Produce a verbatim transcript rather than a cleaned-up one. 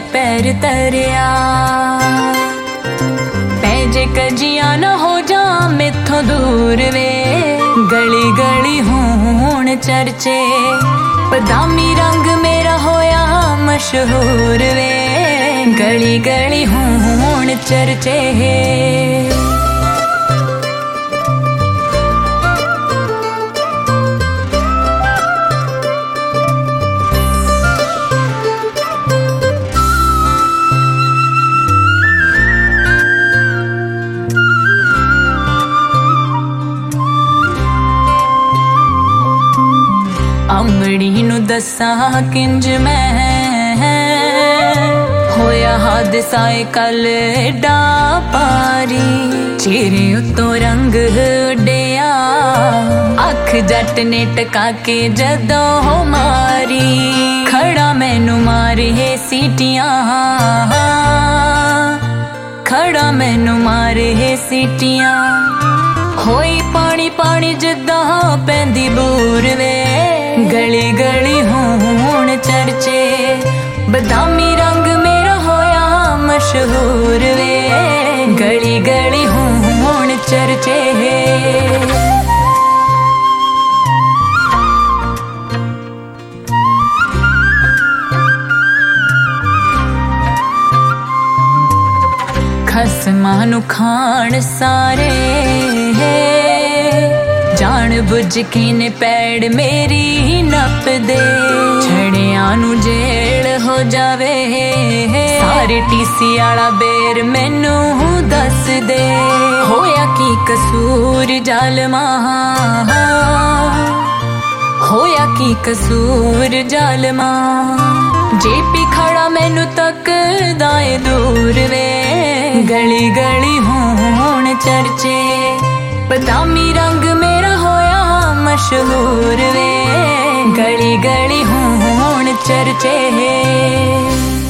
पैर तरिया पैजे कजिया न हो जा मेथों दूर वे गली गली हूण चर्चे बदामी रंग मेरा होया मशहूर वे गली गली हूण चर्चे अमड़ी नू दसा किंज मैं होया हादसा कल एडा पारी चेहरे उतों रंग उड्डिया अख जट ने टका के जदों हो मारी खड़ा मैनू मारे सीटियां खड़ा मैनू मारे सीटियां होई पानी पानी जिद्दां पैंदी बूर वे गली गली हूण चर्चे बदामी रंग मेरा होया मशहूर वे गली गली हूण चर्चे खसमां नू खाण सारे जान बुझ के ने पैड़ मेरी नप दे छड़िया नू जेल हो जावे सारे टीसी आला बेर मैनू दस दे होया की कसूर जालमा होया की कसूर जालमा जे पी खड़ा मैनू तक दाए दूर वे गली गली हूण चर्चे बदामी रंग मेरा होया मशहूर वे गली गली हूण चर्चे।